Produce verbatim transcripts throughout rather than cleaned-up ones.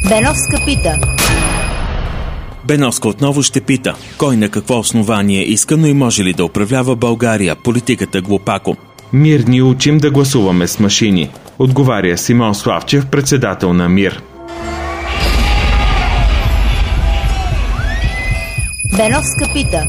Беновска пита. Беновска отново ще пита: кой на какво основание иска, но и може ли да управлява България? Политиката глупако. Мир ни учим да гласуваме с машини, отговаря Симон Славчев, председател на Мир. Беновска пита.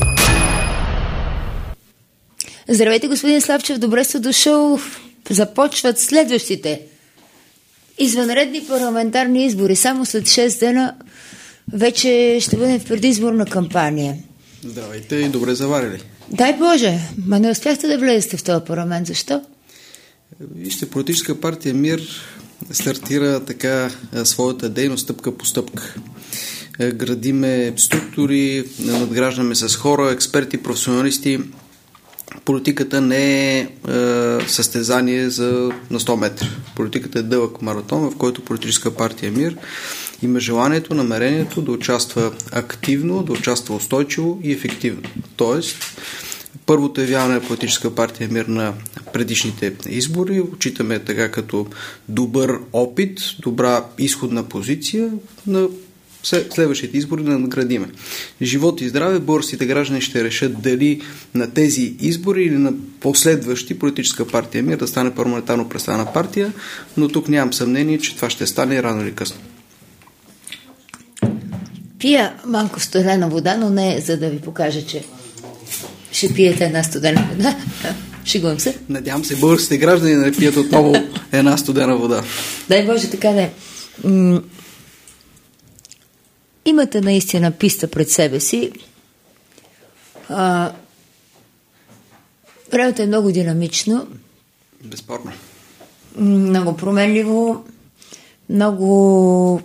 Здравейте, господин Славчев, добре сте дошъл. Започват следващите извънредни парламентарни избори. Само след шест дена вече ще бъдем в предизборна кампания. Здравейте и добре заварили. Дай Боже, ма не успяхте да влезете в този парламент. Защо? Вижте, политическа партия Мир стартира така своята дейност стъпка по стъпка. Градиме структури, надграждаме с хора, експерти, професионалисти. Политиката не е, е състезание за на сто метра. Политиката е дълъг маратон, в който политическа партия Мир има желанието, намерението да участва активно, да участва устойчиво и ефективно. Тоест, първото явяване на политическа партия Мир на предишните избори отчитаме така като добър опит, добра изходна позиция на следващите избори да наградиме. Живот и здраве, българските граждани ще решат дали на тези избори или на последващи политическа партия Мир да стане парламентарно представена партия, но тук нямам съмнение, че това ще стане рано или късно. Пия малко студена вода, но не за да ви покажа, че ще пиете една студена вода. Шегувам се. Надявам се българските граждани да не пият отново една студена вода. Дай Боже, така да е. М- Имате наистина писта пред себе си. А, времето е много динамично. Безспорно. Много променливо. Много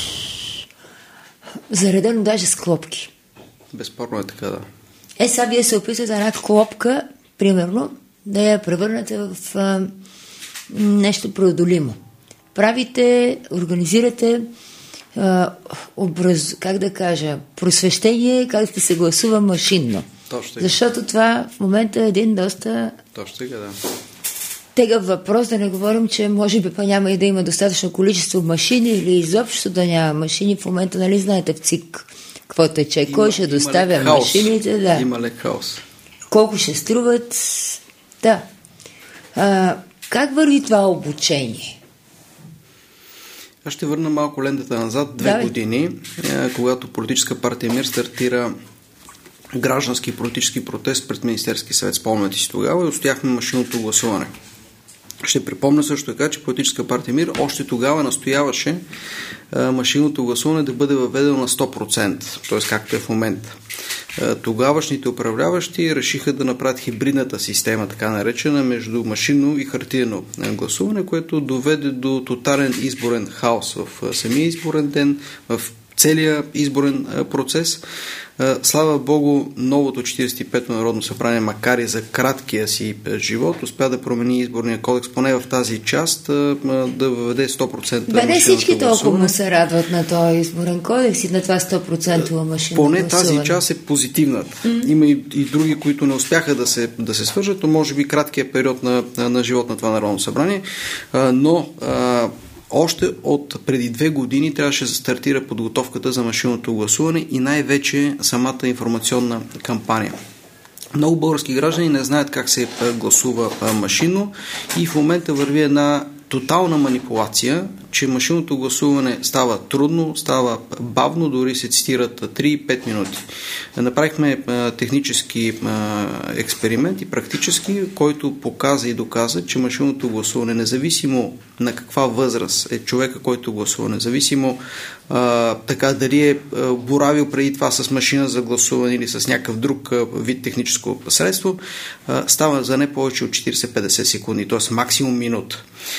заредено даже с клопки. Безспорно е така, да. Е, сега вие се опитате една клопка, примерно, да я превърнете в а, нещо преодолимо. Правите, организирате Uh, образ, как да кажа, просвещение, как да се гласува машинно. Точно. Защото това в момента е един доста Точно така, да. тегъв въпрос, да не говорим, че може би па няма и да има достатъчно количество машини или изобщо да няма машини. В момента, нали знаете в ЦИК какво тече, има, кой ще доставя машините, да. Има лек хаос. Колко ще струват, да. Uh, как върви това обучение? Аз ще върна малко лентата назад, две Давай. години, когато политическа партия Мир стартира граждански и политически протест пред Министерски съвет. Спомняте си тогава и устояхме машинното гласуване. Ще припомня също така, че политическа партия Мир още тогава настояваше машинното гласуване да бъде въведено на сто процента, т.е. както е в момента. Тогавашните управляващи решиха да направят хибридната система, така наречена, между машинно и хартиено гласуване, което доведе до тотален изборен хаос в самия изборен ден, в целия изборен процес. Слава Богу, новото четиридесет и пето Народно събрание, макар и за краткия си живот, успя да промени изборния кодекс, поне в тази част, да въведе сто процента машинното гласуване. Бе, всички толкова му се радват на този изборен кодекс и на това сто процента машинно Поне гласуване. Поне тази част е позитивната. Mm-hmm. Има и, и други, които не успяха да се, да се свържат, но може би краткият период на, на, на живот на това Народно събрание, а, но а, още от преди две години трябваше да стартира подготовката за машинното гласуване и най-вече самата информационна кампания. Много български граждани не знаят как се гласува машинно и в момента върви една тотална манипулация, че машинното гласуване става трудно, става бавно, дори се цитират три-пет минути. Направихме а, технически а, експеримент и практически, който показа и доказа, че машинното гласуване, независимо на каква възраст е човека, който гласува, независимо а, така дали е а, боравил преди това с машина за гласуване или с някакъв друг а, вид техническо средство, а, става за не повече от четиридесет-петдесет секунди, т.е. максимум минута.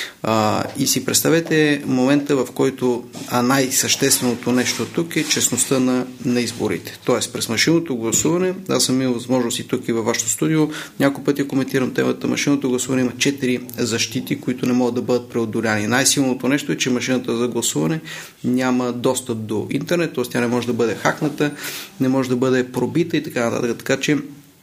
А, и си представете момента, в който а най-същественото нещо тук е честността на, на изборите. Тоест, през машинното гласуване, аз съм имал възможност и тук и във вашето студио, няколко пъти коментирам темата, машинното гласуване има четири защити, които не могат да бъдат преодоляни. Най-силното нещо е, че машината за гласуване няма достъп до интернет, т.е. тя не може да бъде хакната, не може да бъде пробита и така нататък. Така че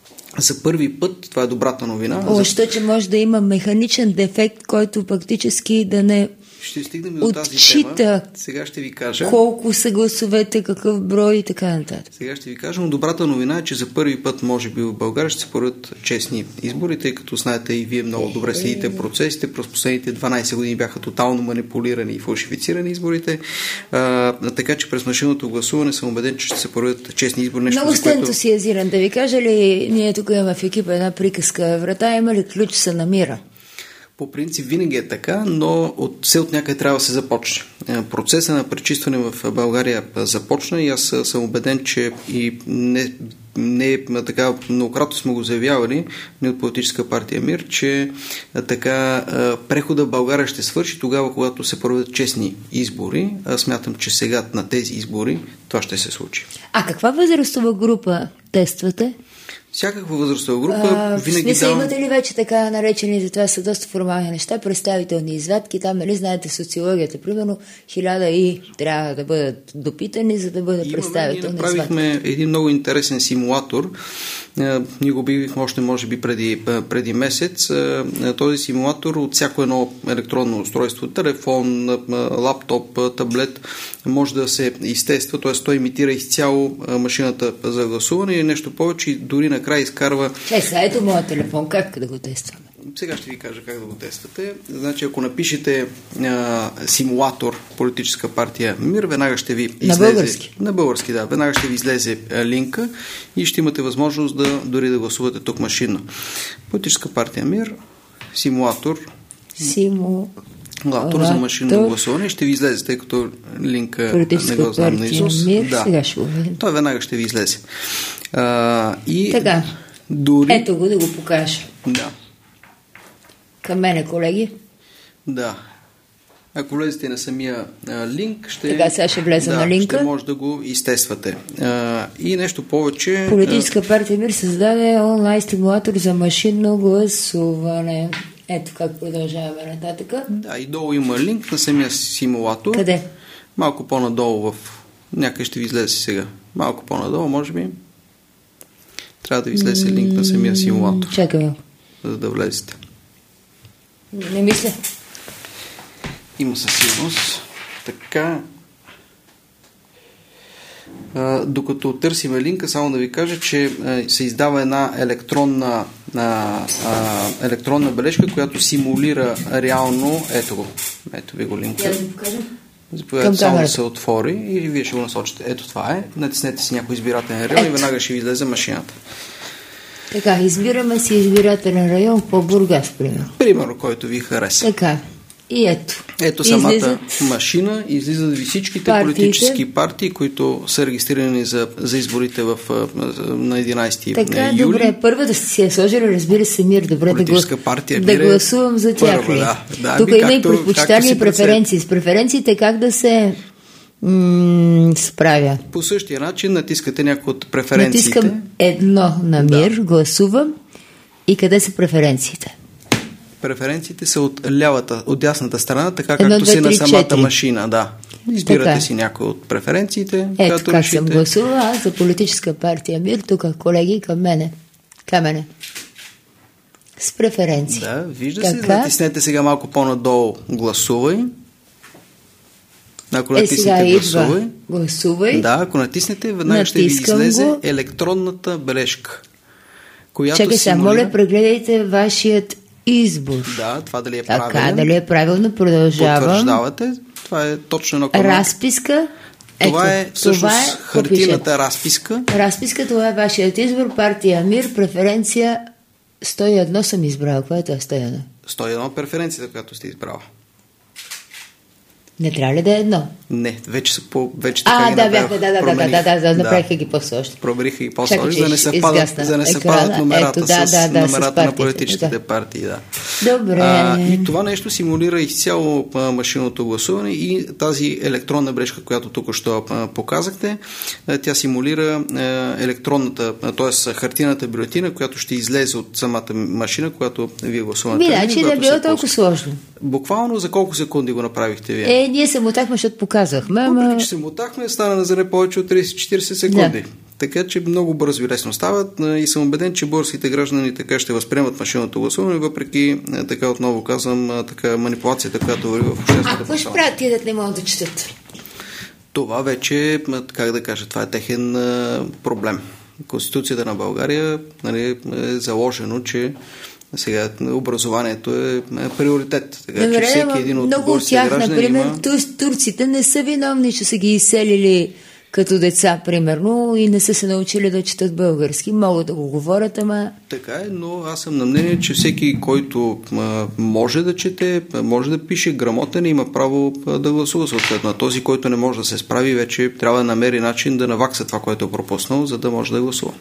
за първи път, това е добрата новина. Още, че може да има механичен дефект, който практически да не ще стигнем до тази отчита тема. Сега ще ви кажа колко са гласовете, какъв брой и така нататък. Сега ще ви кажа, но добрата новина е, че за първи път, може би в България, ще се породят честни избори, тъй като знаете и вие много добре следите процесите. През последните дванайсет години бяха тотално манипулирани и фалшифицирани изборите. А, така че през машинното гласуване съм убеден, че ще се породят честни избори. Нещо, много сте което... ентусиазиран. Да ви кажа ли, ние тук имаме в екипа една приказка. Врата има ли ключ се намира? По принцип винаги е така, но от все от някъде трябва да се започне. Процесът на пречистване в България започна и аз съм убеден, че и не, не така многократно сме го заявявали, не от политическа партия МИР, че така прехода в България ще свърши тогава, когато се проведат честни избори. Аз смятам, че сега на тези избори това ще се случи. А каква възрастова група тествате? Всякаква възрастова група а, винаги смисъл, давам... имате ли вече така наречените, това са доста формални неща, представителни извадки, там, нали знаете социологията, примерно хиляда и трябва да бъдат допитани, за да бъдат представителни извадки. Ние направихме един много интересен симулатор, ние го обявихме още може би преди, преди месец. Този симулатор от всяко едно електронно устройство, телефон, лаптоп, таблет, може да се изтества, т.е. той имитира изцяло машината за гласуване и нещо повече и дори накрая изкарва... Чай, сега ето моят телефон, как да го тестваме? Сега ще ви кажа как да го тествате. Значи, ако напишете а, симулатор политическа партия МИР, веднага ще ви излезе... На български? На български, да. Веднага ще ви излезе а, линка и ще имате възможност да дори да гласувате тук машинно. Политическа партия МИР, симулатор... Симулатор за машинно гласуване. Ще ви излезе, тъй като линка не го знам на Исус. Да. Сега ще го видим. Той веднага ще ви излезе. А, и така, дори... ето го да го покажа. Да. Към мене, колеги. Да. Ако влезете на самия а, линк, ще... Така, сега ще влеза да, на линка. ще може да го изтествате. А, и нещо повече... Политическа партия МИР създаде онлайн стимулатор за машинно гласуване. Ето как продължаваме нататък. Да, и долу има линк на самия симулатор. Къде? Малко по-надолу в... Някъде ще ви излезе сега. Малко по-надолу, може би. Трябва да ви излезе линк на самия симулатор. Чакай. За да влезете. Не мисля. Има със сигурност. Така. А, докато търсиме линка, само да ви кажа, че а, се издава една електронна, а, а, електронна бележка, която симулира реално. Ето го. Ето ви го линка. Я да покажа. Заповядайте само да се отвори и вие ще го насочите. Ето това е. Натиснете си някой избирателен район и веднага ще ви излезе машината. Така, избираме си избирателен район по Бургас, примерно. Примерно, който ви хареса. Така, и ето. Ето самата излизат машина, излизат ви всичките партиите, политически партии, които са регистрирани за, за изборите в, на единайсети така, юли. добре, първа да си я сложили, разбира се, МИР, добре политическа да, партия, да мир, гласувам за тях. Първа, да, да, тук би, има както, и предпочитания и преференции. С преференциите как да се м- справя? По същия начин натискате някои от преференциите. Натискам едно на МИР, да. Гласувам и къде са преференциите? Преференциите са от лявата, от дясната страна, така едно, както две, си на три, самата четири. Машина. Да. Избирате така. си някои от преференциите. Ето как решите... съм гласувала аз за политическа партия МИР, тук колеги към мене. Към мене. С преференции. Да, вижда така. се. Натиснете сега малко по-надолу гласувай. Ако е, натиснете гласувай. гласувай. Да, ако натиснете, веднага Натискам ще ви излезе го. електронната бележка. Която Чакай сега, симулира... моля, прегледайте вашият избор. Да, това дали е така, правилен. дали е правилно, продължавам. Потвърждавате. Това е точно едно към... Разписка. Това Ето, е всъщност това е, хартийната разписка. Разписка, това е вашият избор. Партия МИР, преференция сто и едно съм избрал. Кое е това сто и едно? сто и едно преференцията, която сте избрала. Не трябва ли да е едно? Не, вече са по... Вече така а, ги да, направих, бяха, да, да, да, да, да, да, направиха ги по-сложни. Пробриха ги по-сложни, за да не съвпадат, за да не съвпадат номерата Ето, да, с да, да, номерата с на политическите да. партии. Да. Добре. А, и това нещо симулира изцяло а, машинното гласуване и тази електронна бележка, която тук що а, показахте, а, тя симулира а, електронната, т.е. хартийната бюлетина, която ще излезе от самата машина, която вие гласувате. Мина, че не е било толкова сложно. Буквално за колко секунди го направихте вие? Е, ние се мотахме, защото показахме. Ама... Въпреки, че се мотахме, стана за не повече от трийсет до четирийсет секунди. Да. Така че много бързо и лесно стават и съм убеден, че българските граждани така ще възприемат машинното гласуване, въпреки, така отново казвам, така манипулацията, която върви в обществената А какво ще правят тия, да не могат да четат? Това вече, как да кажа, това е техен проблем. Конституцията на България, нали, е заложено, че сега образованието е приоритет. Така, Добре, че всеки един от много от тях, например, има... турците не са виновни, че са ги изселили като деца, примерно, и не са се научили да четат български. Могат да го говорят, ама... Така е, но аз съм на мнение, че всеки, който а, може да чете, може да пише грамотен и има право а, да гласува съответно. А този, който не може да се справи, вече трябва да намери начин да навакса това, което е пропуснал, за да може да гласува.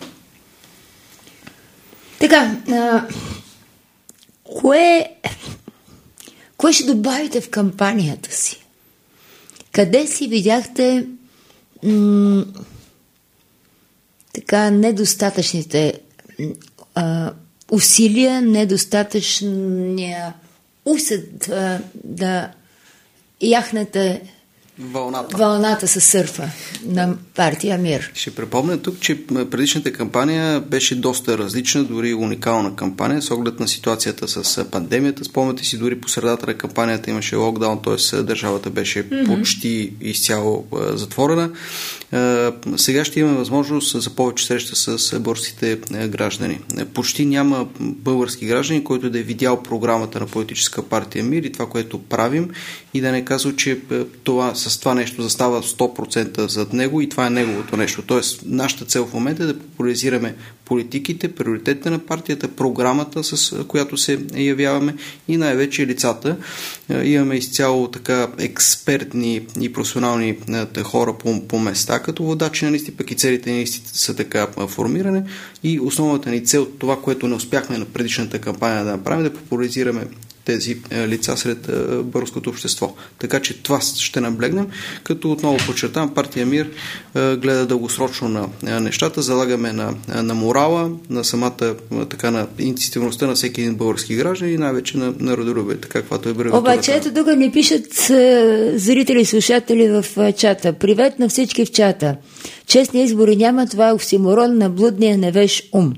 Така, а... кое... кое ще добавите в кампанията си? Къде си видяхте м- така недостатъчните а, усилия, недостатъчния усет а, да яхнете Вълната. Вълната със сърфа на партия Мир. Ще припомня тук, че предишната кампания беше доста различна, дори уникална кампания, с оглед на ситуацията с пандемията. Спомняте си, дори по средата на кампанията имаше локдаун, т.е. държавата беше mm-hmm. почти изцяло а, затворена. А, сега ще имаме възможност за повече среща с българските граждани. Почти няма български граждани, който да е видял програмата на политическа партия Мир и това, което правим, и да не казва, че това с това нещо застава сто процента зад него и това е неговото нещо. Тоест, нашата цел в момента е да популяризираме политиките, приоритетите на партията, програмата, с която се явяваме и най-вече лицата. Имаме изцяло така експертни и професионални хора по, по места, като водачи на листи, пък и целите ни листи са така формиране и основната ни цел, това, което не успяхме на предишната кампания да направим, да популяризираме тези лица сред българското общество. Така че това ще наблегнем, като отново подчертавам, партия Мир гледа дългосрочно на нещата, залагаме на, на морала, на самата така на институционността на всеки един български граждан и най-вече на, на родолюбие, така каквато е бреватурата. Обаче ето тук ни пишат зрители и слушатели в чата. Привет на всички в чата. Честни избори няма, това е оксиморон на блудния невеж ум.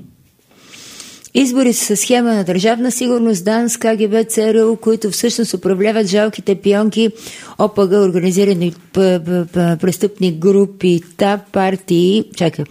Избори са схема на държавна сигурност, ДАНС, КГБ, ЦРУ, които всъщност управляват жалките пионки, ОПГ, организирани престъпни групи, та партии, чакай,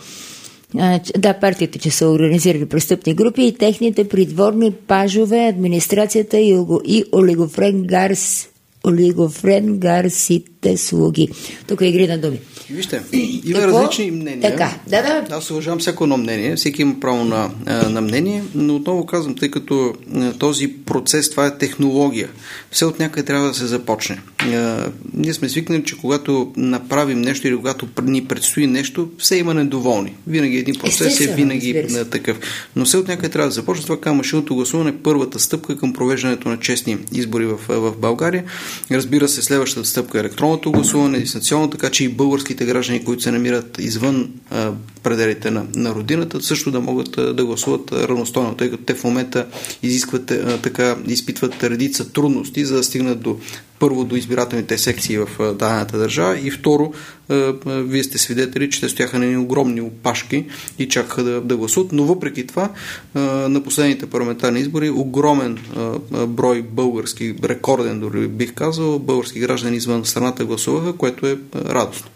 да, партиите, че са организирали престъпни групи и техните придворни пажове, администрацията и, и олигофрен гарс, олигофрен гарсите слуги. Тук е игри на думи. Вижте, има Какво? различни мнения. Така, да, да. Аз уважавам всяко едно мнение, всеки има право на, на мнение, но отново казвам, тъй като този процес, това е технология. Все от някъде трябва да се започне. Ние сме свикнали, че когато направим нещо или когато ни предстои нещо, все има недоволни. Винаги един процес е винаги такъв. Но все от някъде трябва да започне. Това към машинното гласуване е първата стъпка към провеждането на честни избори в, в България. Разбира се, следващата стъпка е електронното гласуване, дистанционно, така че и български граждани, които се намират извън а, пределите на, на родината, също да могат а, да гласуват равностойно, тъй като те в момента изискват, а, така, изпитват редица трудности, за да стигнат до първо до избирателните секции в а, дадената държава и второ, а, а, вие сте свидетели, че те стояха на едни огромни опашки и чакаха да, да гласуват, но въпреки това а, на последните парламентарни избори огромен а, а, брой български, рекорден дори бих казал, български граждани извън страната гласуваха, което е а, радостно.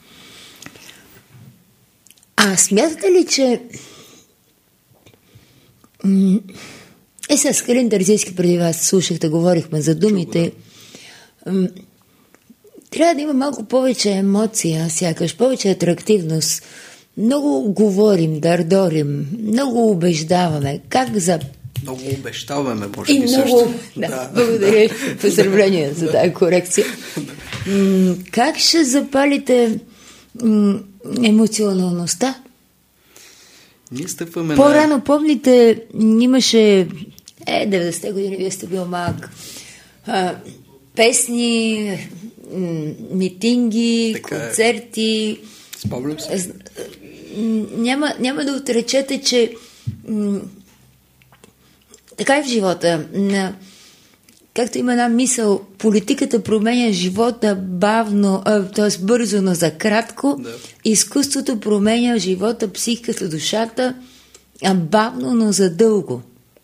А смятате ли, че е с Калин Терзийски преди вас слушахте, говорихме за думите, трябва да има малко повече емоция, сякаш повече атрактивност. Много говорим, дърдорим, много убеждаваме. Как за... Много обещаваме, може и би много... също. Да, да. Благодаря. Поздравления за тази корекция. Как ще запалите емоционалността? Ние стъпваме По-рано, на... помните, имаше е, деветдесетте години, вие сте бил малък. А, песни, м- митинги, така концерти. Спомням се. Няма, няма да отречете, че м- така е в живота. На, както има една мисъл, политиката променя живота бавно, т.е. бързо, но за кратко. Да. Изкуството променя живота, психиката, душата, а бавно, но за дълго.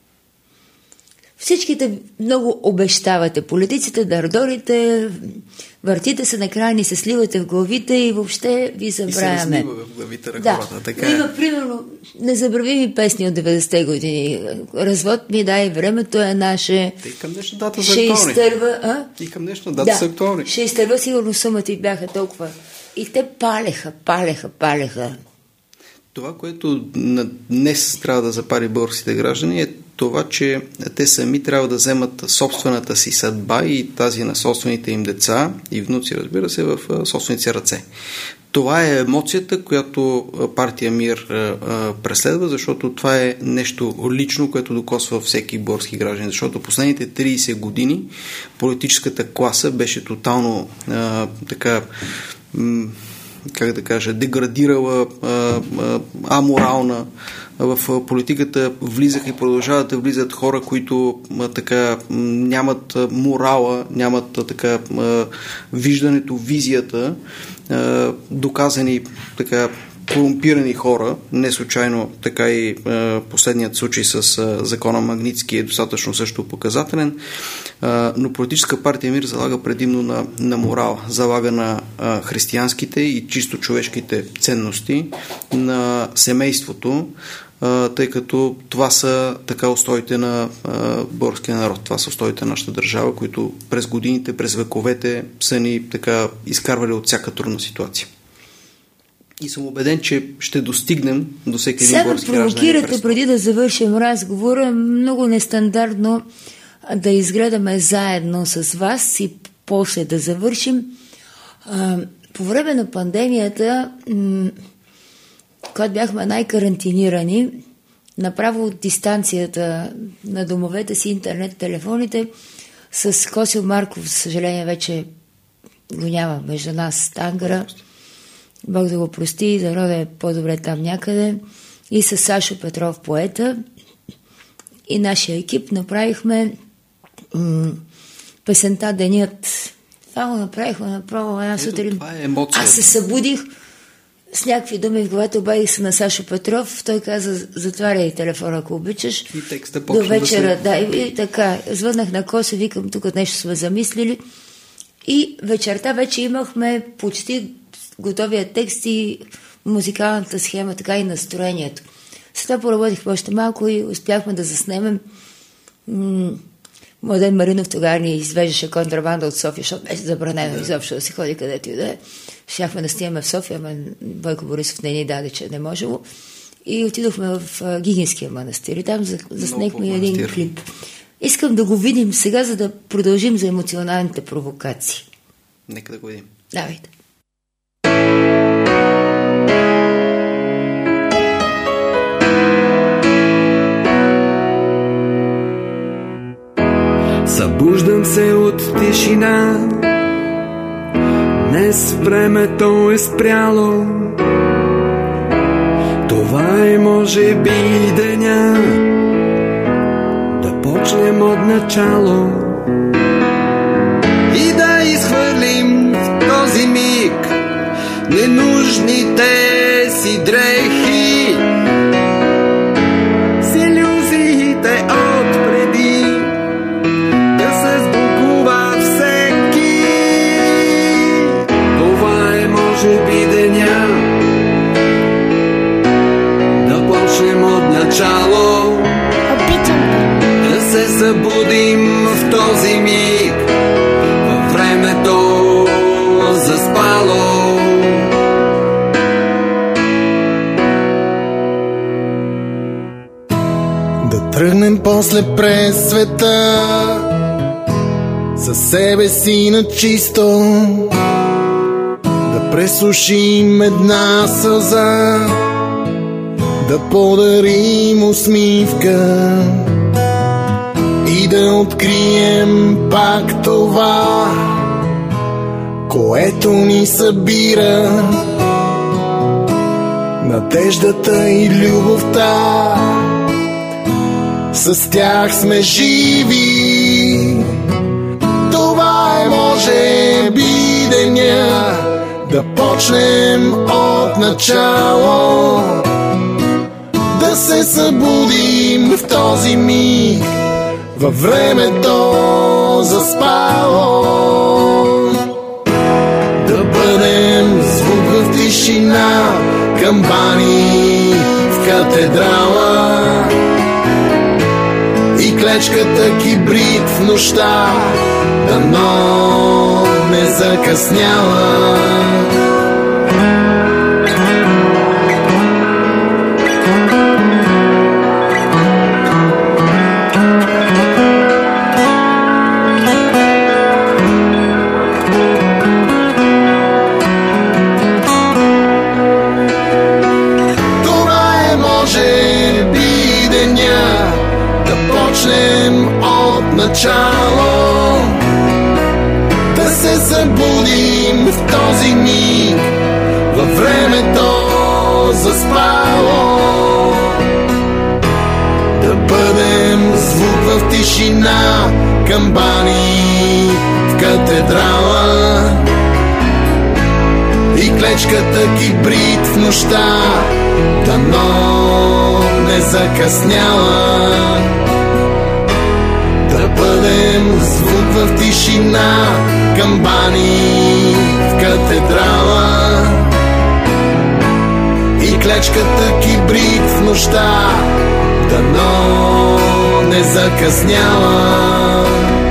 Всичките много обещавате. Политиците, дардорите, въртите се накрая, ни се сливате в главите и въобще ви забравяме. И се в главите на да. хората. Така Има, примерно, незабравими песни от деветдесетте години. Развод ми дай времето е наше. Те и към днешна дата са актуални. Изтърва, а? И към днешна дата да. са актуални. Ще изтърва сигурно сумата и бяха толкова. И те палеха, палеха, палеха. Това, което днес трябва да запали българските граждани, е това, че те сами трябва да вземат собствената си съдба и тази на собствените им деца и внуци, разбира се, в собствените ръце. Това е емоцията, която партия Мир преследва, защото това е нещо лично, което докосва всеки български гражданин. Защото последните трийсет години политическата класа беше тотално а, така... М- как да кажа, деградирала, а, а, аморална. В политиката влизаха и продължават да влизат хора, които а, така нямат морала, нямат а, така а, виждането, визията, а, доказани така корумпирани хора. Не случайно така и а, последният случай с а, закона Магнитски е достатъчно също показателен, а, но политическа партия Мир залага предимно на, на морал, залага на а, християнските и чисто човешките ценности, на семейството, а, тъй като това са така устоите на а, българския народ, това са устоите на нашата държава, които през годините, през вековете са ни така изкарвали от всяка трудна ситуация. И съм убеден, че ще достигнем до всеки един български гражданин. Сега провокирате, преди да завършим разговора, много нестандартно да изгледаме заедно с вас и после да завършим. По време на пандемията, когато бяхме най-карантинирани, направо от дистанцията на домовете си, интернет, телефоните, с Косил Марков, за съжаление, вече го няма между нас, Тангара. Бог да го прости, да роде по-добре там някъде. И с Сашо Петров, поета, и нашия екип направихме м- песента Денят. Това го направихме направо една сутрин. Е Аз се събудих с някакви думи в главата, обадих се на Сашо Петров. Той каза, затваряй телефона, ако обичаш. И текста до вечера. Да, да и, и така. Звъннах на Коса, викам, тук нещо сме замислили. И вечерта вече имахме почти готовия текст и музикалната схема, така и настроението. Сега поработихме още малко и успяхме да заснемем. М- Младен Маринов тогава ни извеждаше контрабанда от София, защото беше забранено изобщо да се ходи където и да е. Щяхме да снимаме в София, ама Бойко Борисов не ни даде, че не можело. И отидохме в Гигинския манастир и там заснехме един клип. Искам да го видим сега, за да продължим за емоционалните провокации. Нека да го видим. Давайте. Събуждам се от тишина, днес времето е спряло. Това е може би деня да почнем от начало и да изхвърлим в този миг ненужните си дрехи, с илюзиите отпреди да се сбогува всеки. Това е може би деня да почнем от начало. Опитам да се събудим в този миг, във времето заспало. Да тръгнем после през света със себе си на чисто, да пресушим една сълза, да подарим усмивка и да открием пак това, което ни събира, надеждата и любовта. С тях сме живи да почнем от начало, да се събудим в този миг, във времето заспало, да бъдем звук в тишина, камбани в катедрала и клечката кибрид в нощта, дано не закъсняла. Начало, да се събудим в този миг, във времето заспало, да бъдем звук в тишина, камбани в катедрала и клечката кибрид в нощта, дано не закъсняла. Да бъдем звук в тишина, камбани в катедрала и клечката кибрид в нощта, дано не закъсняла.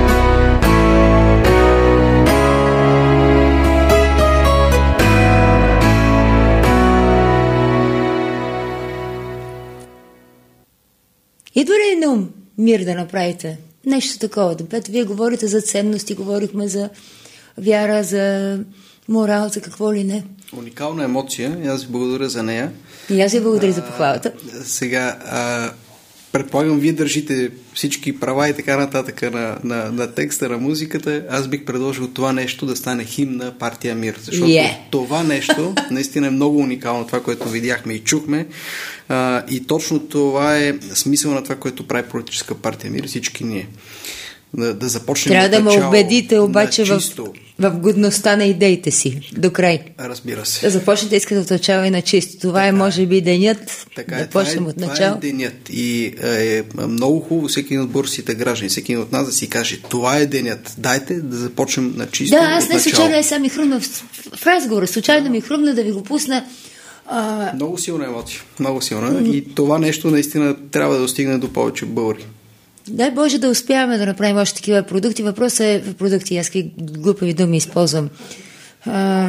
Идва ли на ум мир да направите? Нещо такова. Пет, вие говорите за ценности, говорихме за вяра, за морал, за какво ли не. Уникална емоция и аз ви благодаря за нея. И аз ви благодаря а, за похвалата. Сега, а, предполагам, вие държите всички права и така нататък на, на, на текста, на музиката. Аз бих предложил това нещо да стане химн на партия Мир. Защото yeah. това нещо наистина е много уникално, това, което видяхме и чухме. А, и точно това е смисъл на това, което прави политическа партия Мир, всички ние. Да, да започнем Трябва да начало, ме убедите обаче в, в годността на идеите си. До край. Разбира се. Да започнете да искате от начало и на чисто. Това така е, може би, денят. Така да е, почнем това е, от начало. Това е денят. И е много хубаво всеки от българските граждани, всеки от нас да си каже, това е денят. Дайте да започнем на чисто. Да, аз не случайно е сам ми хрумна в, в разговора. Случайно ми хрумна да ви го пусна. А... Много силна емоция. Много силна. Mm. И това нещо наистина трябва да достигне до повече българи. Дай Боже да успяваме да направим още такива продукти. Въпросът е в продукти. Аз какви глупави думи използвам. А,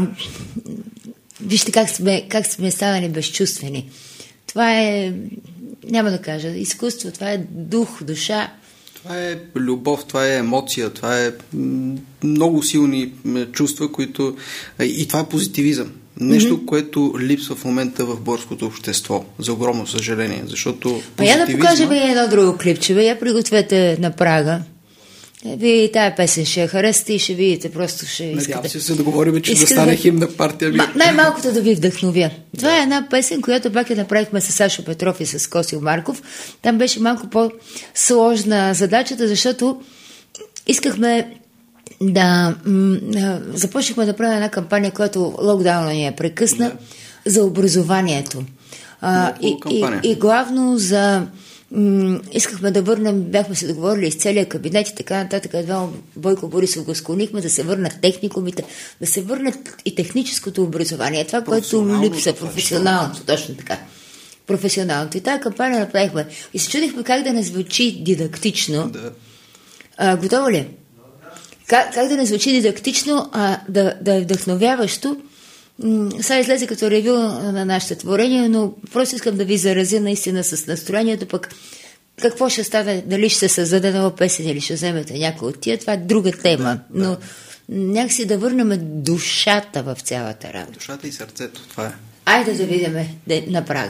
вижте как сме, как сме станали безчувствени. Това е, няма да кажа, изкуство. Това е дух, душа. Това е любов, това е емоция, това е много силни чувства, които... И това е позитивизъм. Нещо, mm-hmm. което липсва в момента в българското общество. За огромно съжаление, защото... А я да покажем и едно друго клипче. Я пригответе на прага. Вие и тая песен ще я харесате и ще видите. Просто ще искате... Надявам се се договорим, че да стане химн на партия Мир. Най-малкото да ви вдъхновя. Това да. е една песен, която пак я направихме с Сашо Петров и с Косил Марков. Там беше малко по-сложна задачата, защото искахме да м- започнахме да правим една кампания, която локдауна ни е прекъсна, да. за образованието. А, и, и, и главно за м- искахме да върнем, бяхме се договорили с целия кабинет и така нататък, едва Бойко Борисов го склонихме да се върнат техникумите, да се върнат и техническото образование. Това, което липсва, професионалното, точно така. Професионалното. И тази кампания направихме. И се чудихме как да не звучи дидактично. Да. А, готово ли? Как, как да не звучи дидактично, а да, да е вдъхновяващо. М- сега излезе като ревю на нашите творения, но просто искам да ви заразя наистина с настроението, пък какво ще стане, дали ще се създаде нова песен или ще вземете някой от тия, това е друга тема. Да, да. Но някакси да върнем душата в цялата работа. Душата и сърцето, това е. Айде да видим на прага.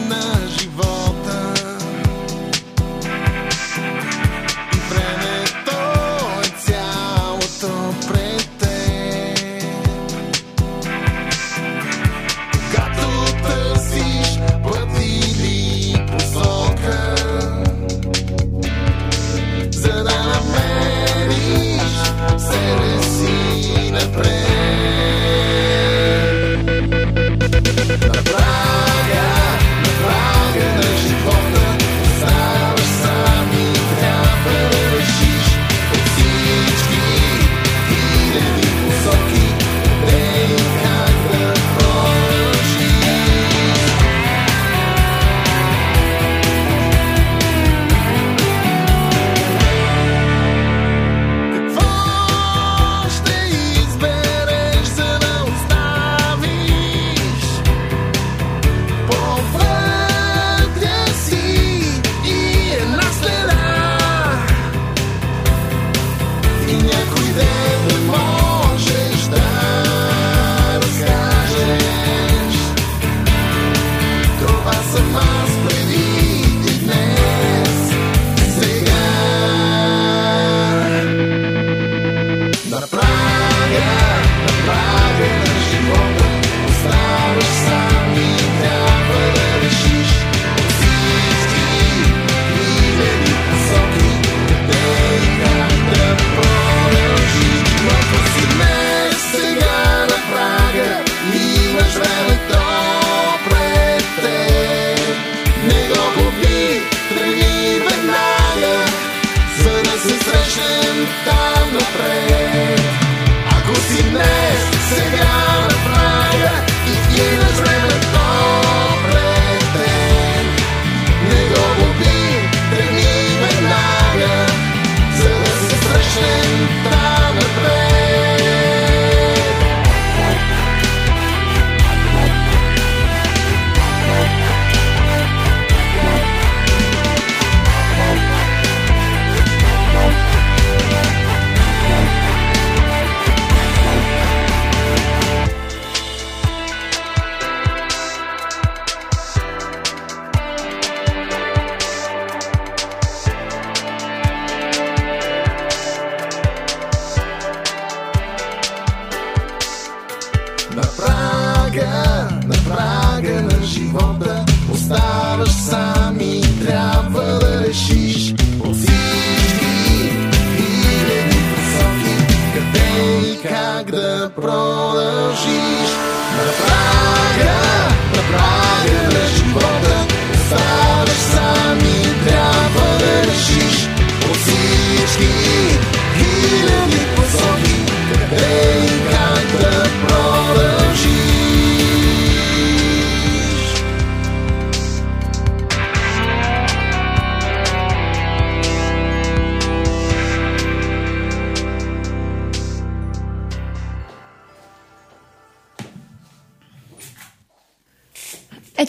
Времето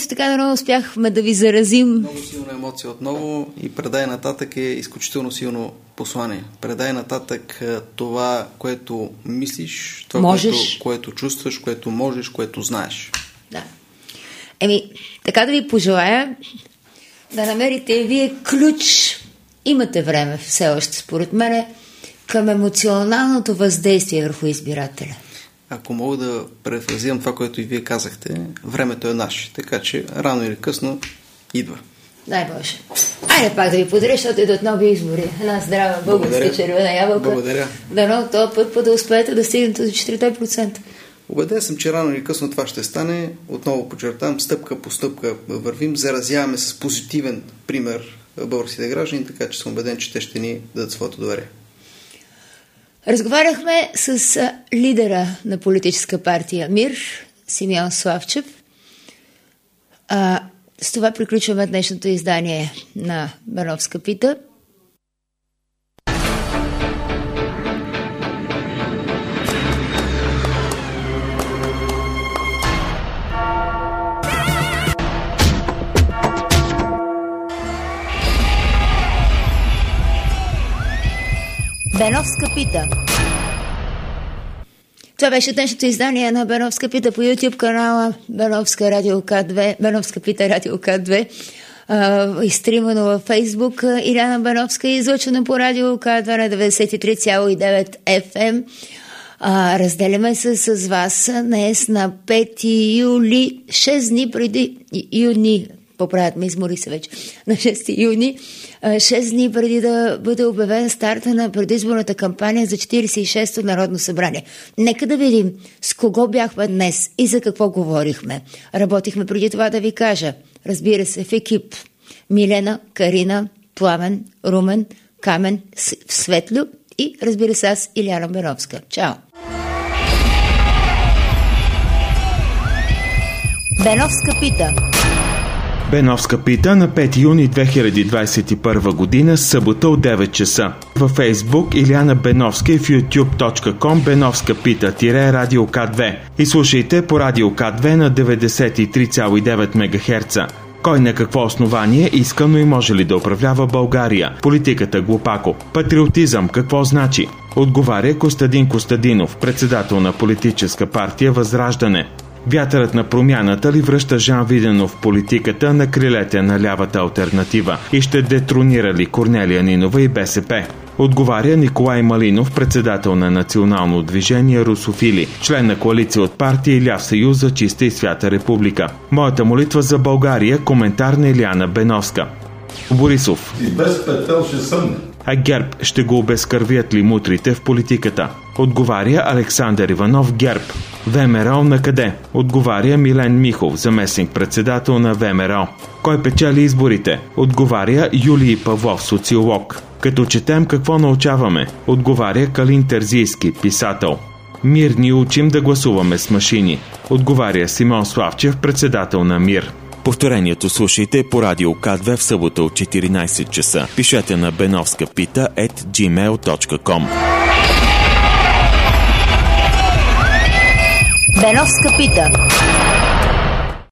ето така да много успяхме да ви заразим. Много силна емоция отново и предай нататък е изключително силно послание. Предай нататък това, което мислиш, това, което, което чувстваш, което можеш, което знаеш. Да. Еми, така да ви пожелая да намерите и вие ключ. Имате време все още, според мен, към емоционалното въздействие върху избирателя. Ако мога да префразирам това, което и вие казахте, времето е наше, така че рано или късно идва. Дай Боже. Айде пак да ви поздравя, защото идват нови избори. Една здрава българска червена ябълка. Благодаря. Дано този път път да успеете да стигнете до четири процента. Убеден съм, че рано или късно това ще стане. Отново подчертавам, стъпка по стъпка вървим, заразяваме с позитивен пример българските граждани, така че съм убеден, че те ще ни дадат своето доверие. Разговаряхме с лидера на политическа партия МИР, Симеон Славчев. А, с това приключваме днешното издание на Беновска пита. Беновска пита. Това беше днешното издание на Беновска пита по YouTube канала Беновска радио К две, Беновска пита радио К две, изстримано във Фейсбук. Иляна Беновска, излъчено по радио К две на деветдесет и три цяло и девет Еф Ем. А, разделяме се с вас днес на пети юли, шест дни преди юни. Поправят ме, измори се вече, на шести юни, шест дни преди да бъде обявен старта на предизборната кампания за четиридесет и шесто Народно събрание. Нека да видим с кого бяхме днес и за какво говорихме. Работихме преди това да ви кажа. Разбира се, в екип. Милена, Карина, Пламен, Румен, Камен, Светлю и разбира се аз, Иляна Беновска. Чао! Беновска пита. Беновска пита на пети юни две хиляди двадесет и първа година, събота от девет часа. Във Фейсбук Иляна Беновска и в ютуб точка ком Беновска пита радио К две. И слушайте по радио К две на деветдесет и три цяло и девет мегахерца. Кой на какво основание иска, но и може ли да управлява България? Политиката глупако. Патриотизъм какво значи? Отговаря Костадин Костадинов, председател на политическа партия Възраждане. Вятърът на промяната ли връща Жан Виденов в политиката на крилете на лявата алтернатива и ще детронира ли Корнелия Нинова и Бе Се Пе? Отговаря Николай Малинов, председател на национално движение Русофили, член на коалиция от партии Ляв съюз за чиста и свята република. Моята молитва за България, коментар на Иляна Беновска. Борисов. И без петел ще съмне. А ГЕРБ ще го обезкървят ли мутрите в политиката? Отговаря Александър Иванов, ГЕРБ. Вэ Ем Ер О на къде? Отговаря Милен Михов, заместник-председател на Вэ Ем Ер О. Кой печели изборите? Отговаря Юлий Павлов, социолог. Като четем какво научаваме? Отговаря Калин Терзийски, писател. Мир ни учим да гласуваме с машини. Отговаря Симеон Славчев, председател на МИР. Повторението слушайте по радио К две в събота от четиринадесет часа. Пишете на беновска пита ет джимейл точка ком. Беновска пита.